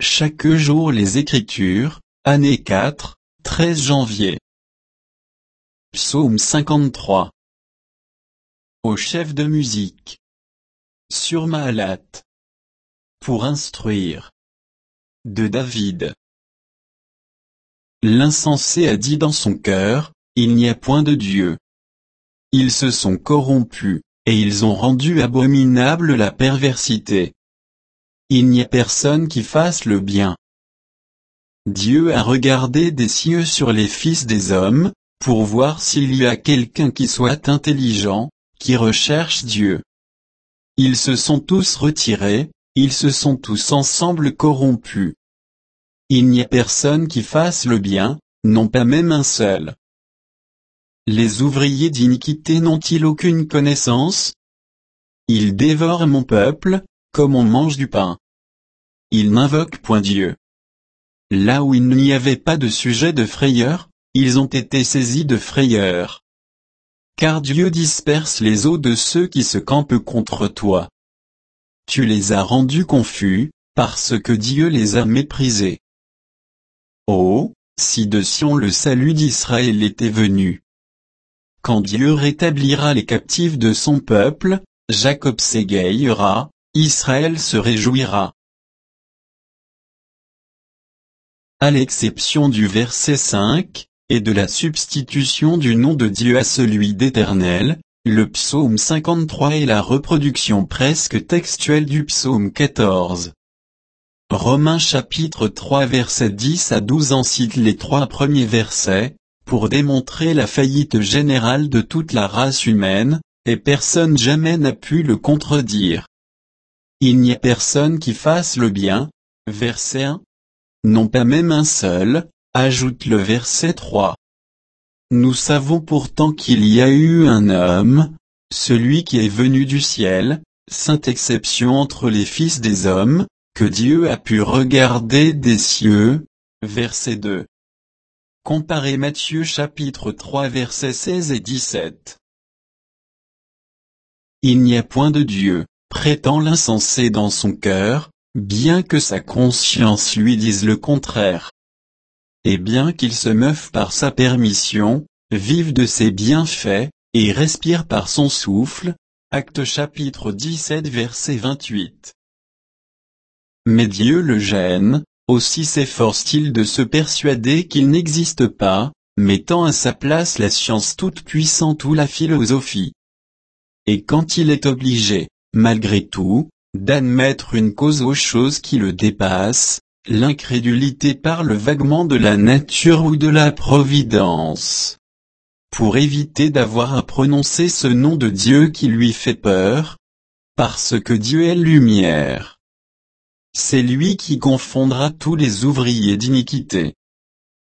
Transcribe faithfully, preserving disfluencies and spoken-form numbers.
chaque jour les Écritures, année quatre, treize janvier. Psaume cinquante-trois. Au chef de musique. Sur Mahalat. Pour instruire. De David. L'insensé a dit dans son cœur, il n'y a point de Dieu. Ils se sont corrompus, et ils ont rendu abominable la perversité. Il n'y a personne qui fasse le bien. Dieu a regardé des cieux sur les fils des hommes, pour voir s'il y a quelqu'un qui soit intelligent, qui recherche Dieu. Ils se sont tous retirés, ils se sont tous ensemble corrompus. Il n'y a personne qui fasse le bien, non pas même un seul. Les ouvriers d'iniquité n'ont-ils aucune connaissance? Ils dévorent mon peuple, comme on mange du pain. Ils n'invoquent point Dieu. Là où il n'y avait pas de sujet de frayeur, ils ont été saisis de frayeur. Car Dieu disperse les os de ceux qui se campent contre toi. Tu les as rendus confus, parce que Dieu les a méprisés. Oh, si de Sion le salut d'Israël était venu! Quand Dieu rétablira les captifs de son peuple, Jacob s'égayera, Israël se réjouira. À l'exception du verset cinq, et de la substitution du nom de Dieu à celui d'Éternel, le psaume cinquante-trois est la reproduction presque textuelle du psaume quatorze. Romains chapitre trois versets dix à douze en cite les trois premiers versets, pour démontrer la faillite générale de toute la race humaine, et personne jamais n'a pu le contredire. Il n'y a personne qui fasse le bien, verset un. Non pas même un seul, ajoute le verset trois. Nous savons pourtant qu'il y a eu un homme, celui qui est venu du ciel, sainte exception entre les fils des hommes, que Dieu a pu regarder des cieux, verset deux. Comparez Matthieu chapitre trois versets seize et dix-sept. Il n'y a point de Dieu, prétend l'insensé dans son cœur, bien que sa conscience lui dise le contraire. Et bien qu'il se meuve par sa permission, vive de ses bienfaits, et respire par son souffle, Actes chapitre dix-sept verset vingt-huit. Mais Dieu le gêne, aussi s'efforce-t-il de se persuader qu'il n'existe pas, mettant à sa place la science toute-puissante ou la philosophie. Et quand il est obligé, malgré tout, d'admettre une cause aux choses qui le dépassent, l'incrédulité parle vaguement de la nature ou de la providence. Pour éviter d'avoir à prononcer ce nom de Dieu qui lui fait peur, parce que Dieu est lumière. C'est lui qui confondra tous les ouvriers d'iniquité.